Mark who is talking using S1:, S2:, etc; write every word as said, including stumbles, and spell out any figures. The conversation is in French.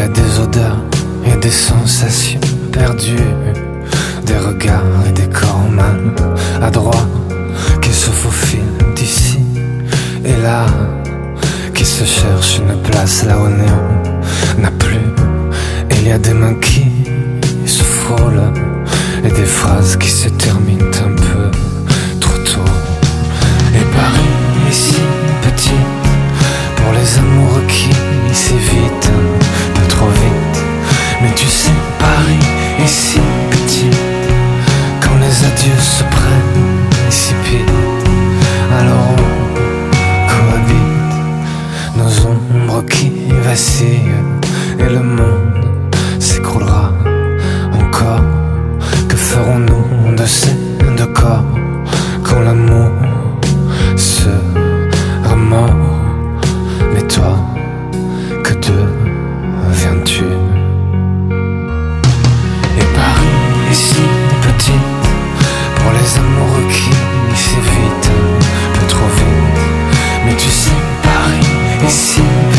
S1: a des odeurs et des sensations perdues, des regards et des corps mal adroits qui se faufilent d'ici et là, qui se cherchent une place là où le néant n'a plus. Il y a des mains qui se frôlent et des phrases qui se terminent un peu trop tôt. Et Paris est si petit pour les amoureux qui s'évitent un peu trop vite. Mais tu sais, Paris est si petit quand les adieux se prennent si vite. Alors on cohabite, nos ombres qui vacillent et le monde s'écroulera encore. Que ferons-nous de ces deux corps quand l'amour sera mort? Mais toi, que deviens-tu? Et Paris est si petit pour les amoureux qui s'évitent un peu trop vite. Mais tu sais, Paris est si